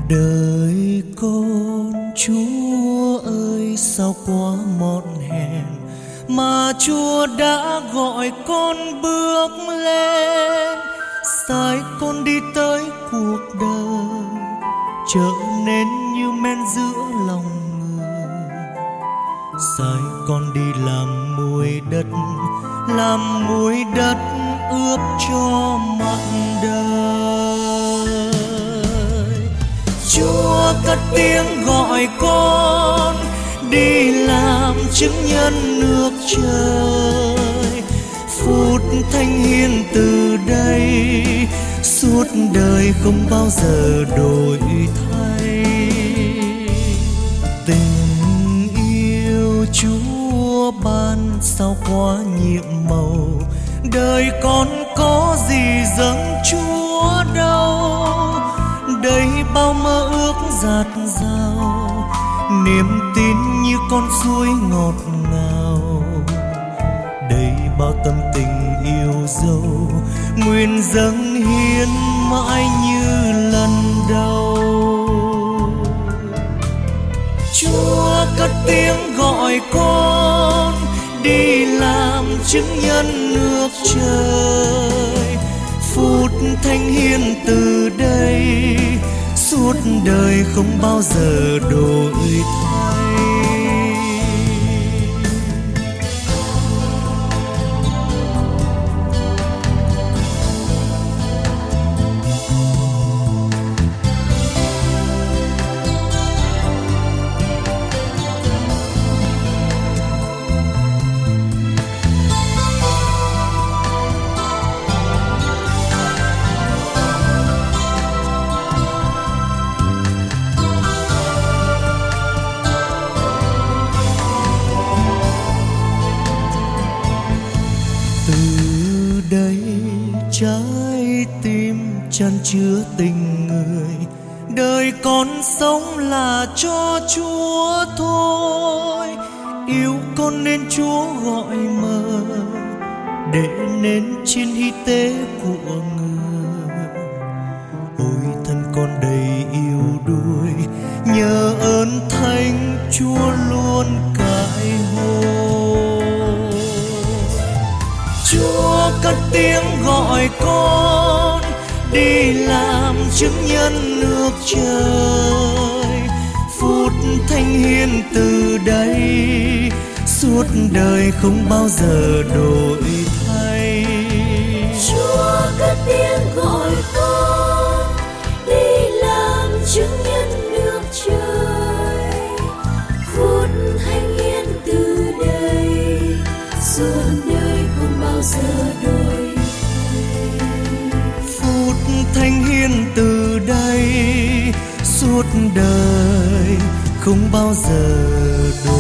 Đời con Chúa ơi, sao quá mòn hèn mà Chúa đã gọi con bước lên. Sai con đi tới cuộc đời trở nên như men giữa lòng người. Sai con đi làm muối đất ướp cho mặn đời. Chúa cất tiếng gọi con đi làm chứng nhân nước trời. Phút thánh hiền từ đây suốt đời không bao giờ đổi thay. Tình yêu Chúa ban sao quá nhiệm màu, đời con có gì dâng Chúa đâu. Đây bao mơ ước dạt dào, niềm tin như con suối ngọt ngào. Đây bao tâm tình yêu dấu, nguyện dâng hiến mãi như lần đầu. Chúa cất tiếng gọi con đi làm chứng nhân nước trời. Phút thánh hiền từ đây suốt đời không bao giờ đổi thay. Từ đây trái tim chan chứa tình người, đời con sống là cho Chúa thôi. Yêu con nên Chúa gọi mời, để nên trên hy tế của người. Ôi thân con đầy yêu đuối, nhờ ơn thánh Chúa luôn cãi hồi. Chúa cất tiếng gọi con đi làm chứng nhân nước trời. Phút thánh hiền từ đây suốt đời không bao giờ đổi thay. Chúa cất tiếng gọi con đi làm chứng nhân nước trời. Phút thánh hiền từ đây suốt đời không bao giờ đổi thay. Phút thánh hiền từ đây suốt đời không bao giờ đổi.